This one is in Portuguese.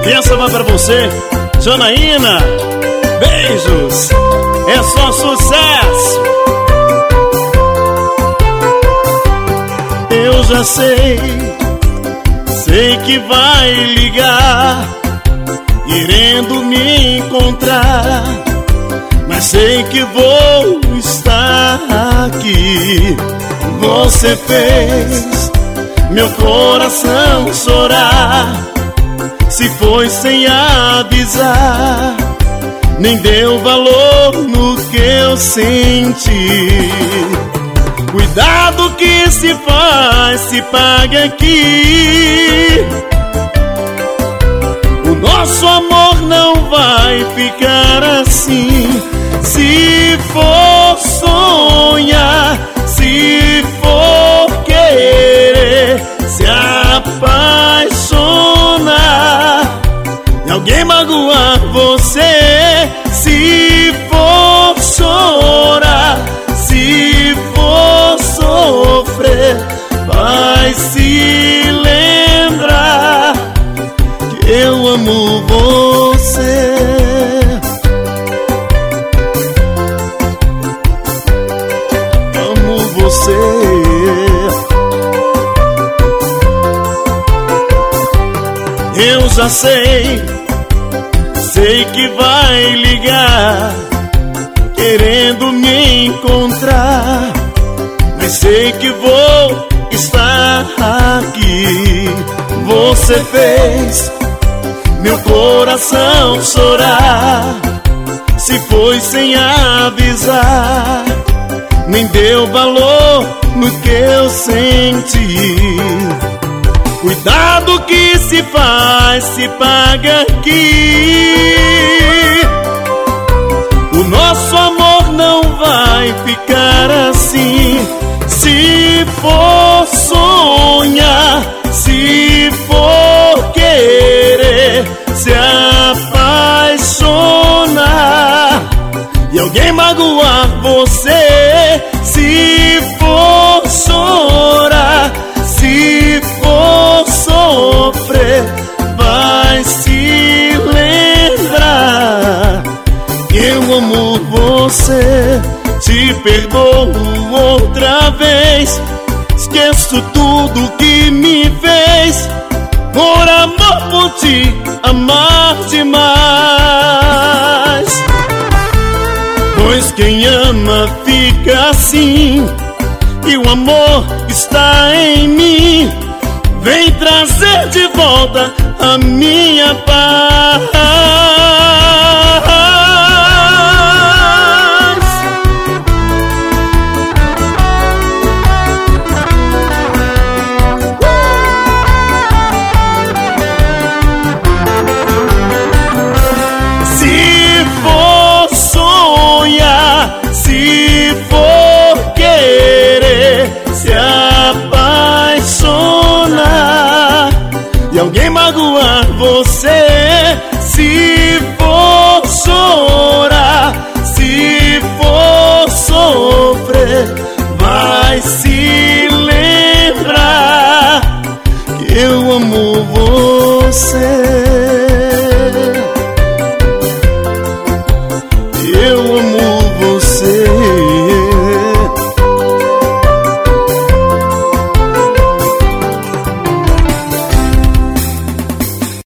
E essa vai pra você, Janaína. Beijos, é só sucesso. Eu já sei que vai ligar, querendo me encontrar, mas sei que vou estar aqui. Você fez meu coração chorar, se foi sem avisar, nem deu valor no que eu senti. Cuidado que se faz, se paga aqui. O nosso amor não vai ficar assim. Se for sonhar, se for querer se apaixonar e alguém magoar você, se for chorar, se for sofrer, vai se lembrar que eu amo você. Amo você. Eu já sei que vai ligar, querendo me encontrar, mas sei que vou estar aqui. Você fez meu coração chorar, se foi sem avisar, nem deu valor no que eu senti. Cuidado que se faz, se paga aqui. O nosso amor não vai ficar assim. Se for sonhar, se for querer se apaixonar e alguém magoar você, se for chorar, se for sofrer, vai se lembrar que eu amo você. Te perdoo outra vez, esqueço tudo que me fez, por amor por te amar demais. Pois quem ama fica assim, e o amor está em mim. Vem trazer de volta a minha paz. Se for sonhar, se for querer se apaixonar e alguém magoar você, se for chorar, se for sofrer, vai se lembrar que eu amo você.